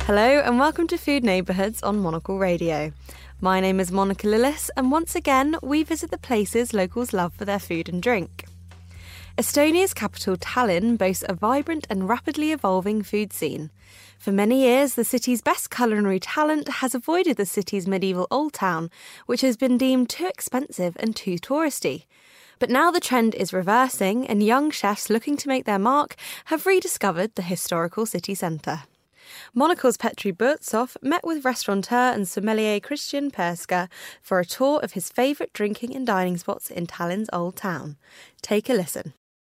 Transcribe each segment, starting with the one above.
Hello and welcome to Food Neighbourhoods on Monocle Radio. My name is Monica Lillis and once again we visit the places locals love for their food and drink. Estonia's capital Tallinn boasts a vibrant and rapidly evolving food scene. For many years, the city's best culinary talent has avoided the city's medieval Old Town, which has been deemed too expensive and too touristy. But now the trend is reversing and young chefs looking to make their mark have rediscovered the historical city centre. Monocle's Petri Burtsov met with restaurateur and sommelier Christian Perska for a tour of his favourite drinking and dining spots in Tallinn's Old Town. Take a listen.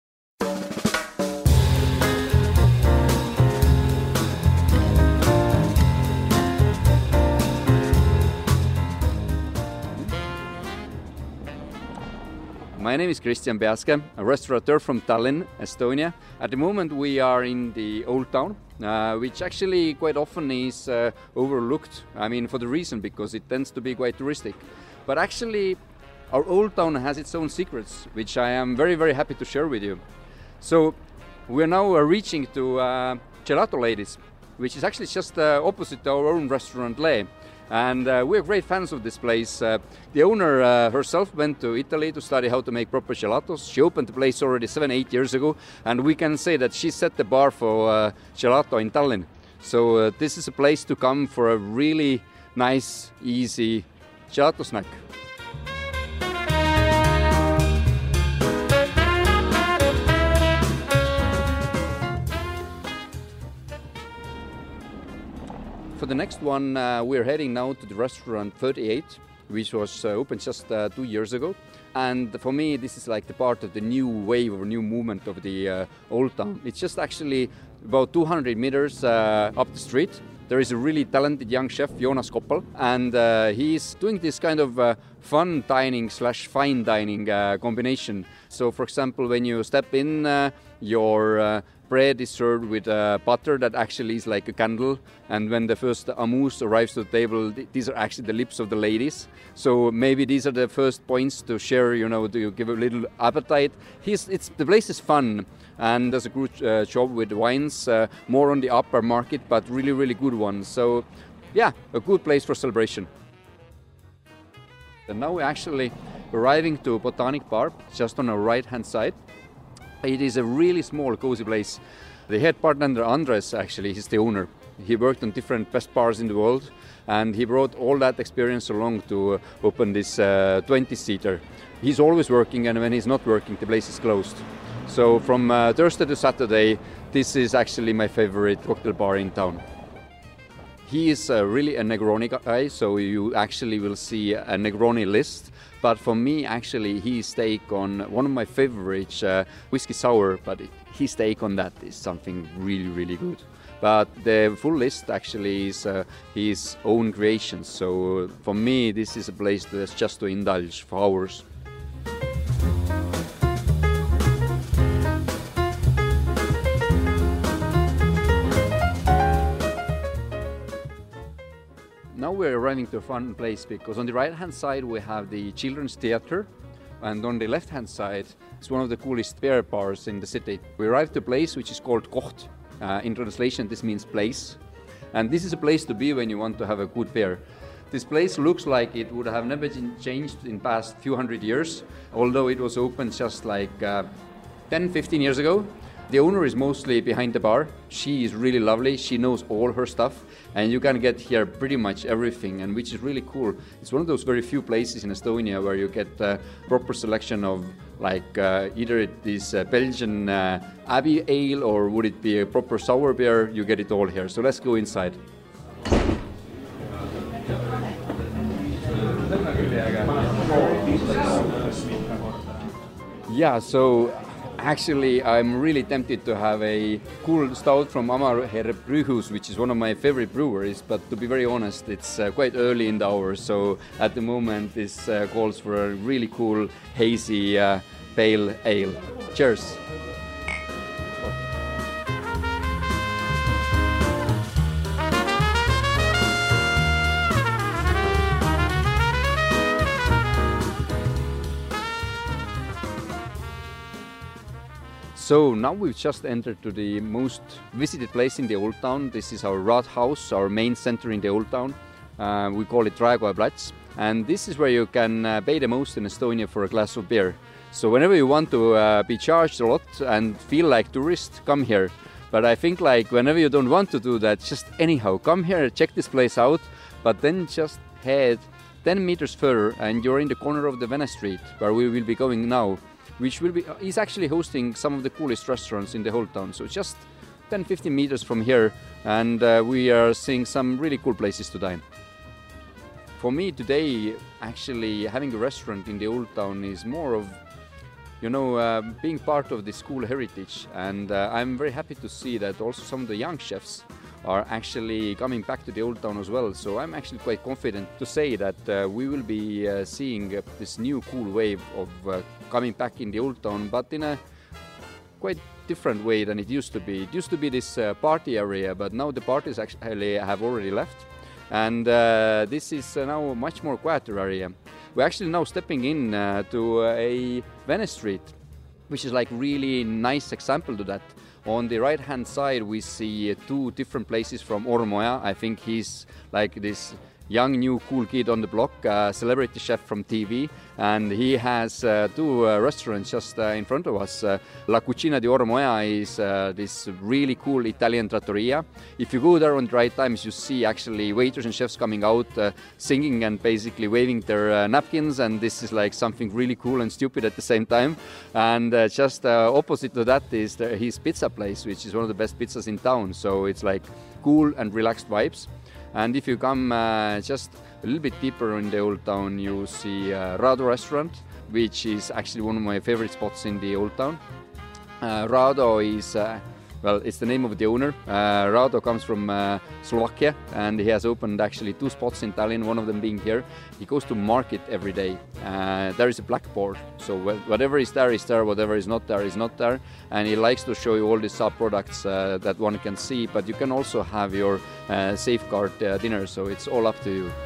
My name is Christian Perska, a restaurateur from Tallinn, Estonia. At the moment we are in the Old Town, which actually quite often is overlooked. I mean, for the reason because it tends to be quite touristic. But actually our Old Town has its own secrets, which I am very, very happy to share with you. So we're now reaching to Gelato Ladies, which is actually just opposite our own restaurant Le. And we're great fans of this place. The owner herself went to Italy to study how to make proper gelatos. She opened the place already 7-8 years ago, and we can say that she set the bar for gelato in Tallinn. So this is a place to come for a really nice, easy gelato snack. For the next one, we're heading now to the restaurant 38, which was opened just 2 years ago. And for me, this is like the part of the new wave or new movement of the Old Town. It's just actually about 200 meters up the street. There is a really talented young chef, Joonas Koppel, and he's doing this kind of fun dining / fine dining combination. So, for example, when you step in, your bread is served with butter that actually is like a candle, and when the first amuse arrives to the table, these are actually the lips of the ladies. So maybe these are the first points to share, to give a little appetite. The place is fun, and does a good job with wines, more on the upper market, but really, really good ones. So yeah, a good place for celebration. And now we're actually arriving to Botanic Bar, just on our right-hand side. It is a really small, cozy place. The head bartender, Andres, actually, he's the owner. He worked on different best bars in the world, and he brought all that experience along to open this 20-seater. He's always working, and when he's not working, the place is closed. So from Thursday to Saturday, this is actually my favorite cocktail bar in town. He is really a Negroni guy, so you actually will see a Negroni list. But for me, actually, his take on one of my favorites, whiskey sour, but his take on that is something really, really good. But the full list actually is his own creations. So for me, this is a place that's just to indulge for hours. Now we're arriving to a fun place because on the right-hand side we have the Children's Theatre, and on the left-hand side it's one of the coolest beer bars in the city. We arrived to a place which is called Koht. In translation, this means place. And this is a place to be when you want to have a good beer. This place looks like it would have never been changed in past few hundred years, although it was opened just like 10-15 years ago. The owner is mostly behind the bar. She is really lovely. She knows all her stuff, and you can get here pretty much everything, and which is really cool. It's one of those very few places in Estonia where you get a proper selection of either it is Belgian Abbey ale or would it be a proper sour beer. You get it all here. So let's go inside. Yeah, so actually, I'm really tempted to have a cool stout from Amarherr Bryghus, which is one of my favorite breweries, but to be very honest, it's quite early in the hour, so at the moment this calls for a really cool, hazy, pale ale. Cheers! So now we've just entered to the most visited place in the Old Town. This is our Rathaus, our main center in the Old Town. We call it Raekoja Plats. And this is where you can pay the most in Estonia for a glass of beer. So whenever you want to be charged a lot and feel like tourist, come here. But I think like whenever you don't want to do that, just anyhow, come here, check this place out, but then just head 10 meters further and you're in the corner of the Vene Street, where we will be going now, which is actually hosting some of the coolest restaurants in the whole town. So just 10-15 meters from here, and we are seeing some really cool places to dine. For me today, actually having a restaurant in the Old Town is more of, being part of the school heritage. And I'm very happy to see that also some of the young chefs are actually coming back to the Old Town as well. So I'm actually quite confident to say that we will be seeing this new cool wave of coming back in the Old Town, but in a quite different way than it used to be. It used to be this party area, but now the parties actually have already left. And this is now a much more quieter area. We're actually now stepping in to a Vene Street, which is like really nice example to that. On the right hand side we see two different places from Ormoja. I think he's like this young new cool kid on the block, celebrity chef from TV, and he has two restaurants just in front of us. La Cucina di Ormoja is this really cool Italian trattoria. If you go there on the right times, you see actually waiters and chefs coming out singing and basically waving their napkins, and this is like something really cool and stupid at the same time. And just opposite to that is his pizza place, which is one of the best pizzas in town. So it's like cool and relaxed vibes. And if you come just a little bit deeper in the Old Town, you see Rado restaurant, which is actually one of my favorite spots in the Old Town. Rado is, it's the name of the owner. Rado comes from Slovakia, and he has opened actually two spots in Tallinn, one of them being here. He goes to market every day. There is a blackboard, so whatever is there, whatever is not there. And he likes to show you all the sub-products that one can see, but you can also have your safeguard dinner, so it's all up to you.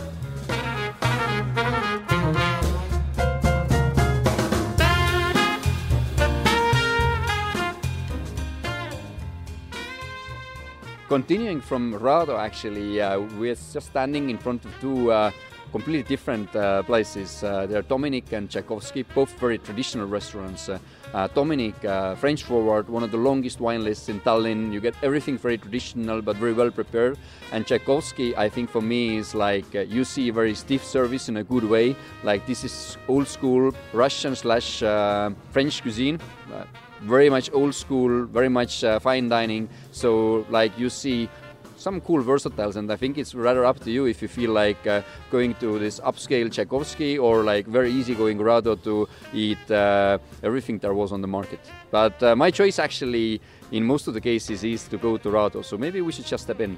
Continuing from Rado, actually, we're just standing in front of two completely different places. They're Dominik and Tchaikovsky, both very traditional restaurants. Dominik, French forward, one of the longest wine lists in Tallinn. You get everything very traditional but very well prepared. And Tchaikovsky, I think for me, is like you see very stiff service in a good way. Like this is old school Russian/French cuisine. Very much old school, very much fine dining. So like you see some cool versatiles, and I think it's rather up to you if you feel like going to this upscale Tchaikovsky or like very easygoing Rado to eat everything there was on the market. But my choice actually in most of the cases is to go to Rado, so maybe we should just step in.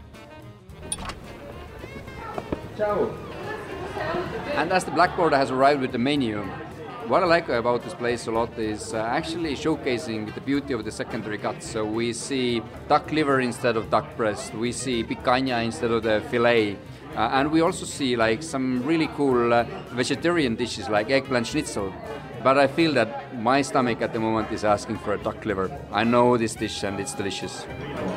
Ciao! And as the blackboard has arrived with the menu, what I like about this place a lot is actually showcasing the beauty of the secondary cuts. So we see duck liver instead of duck breast, we see picanha instead of the fillet, and we also see like some really cool vegetarian dishes like eggplant schnitzel. But I feel that my stomach at the moment is asking for a duck liver. I know this dish and it's delicious.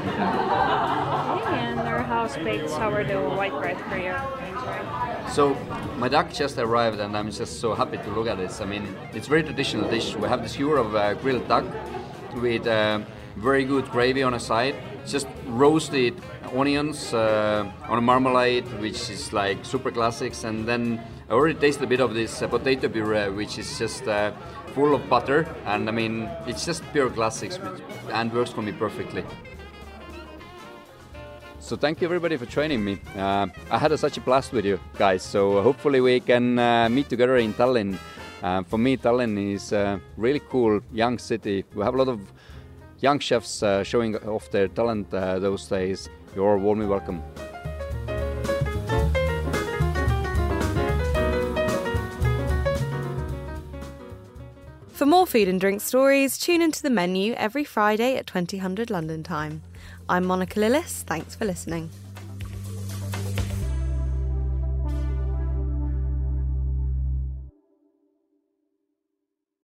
And our house-baked sourdough white bread for you. So my duck just arrived and I'm just so happy to look at this. I mean, it's a very traditional dish. We have this skewer of grilled duck with very good gravy on a side, just roasted onions on a marmalade, which is like super classics. And then I already tasted a bit of this potato puree, which is just full of butter. And I mean, it's just pure classics and works for me perfectly. So thank you everybody for joining me. I had such a blast with you guys, so hopefully we can meet together in Tallinn. For me, Tallinn is a really cool young city. We have a lot of young chefs showing off their talent those days. You're warmly welcome. For more food and drink stories, tune into the menu every Friday at 2000 London time. I'm Monica Lillis. Thanks for listening.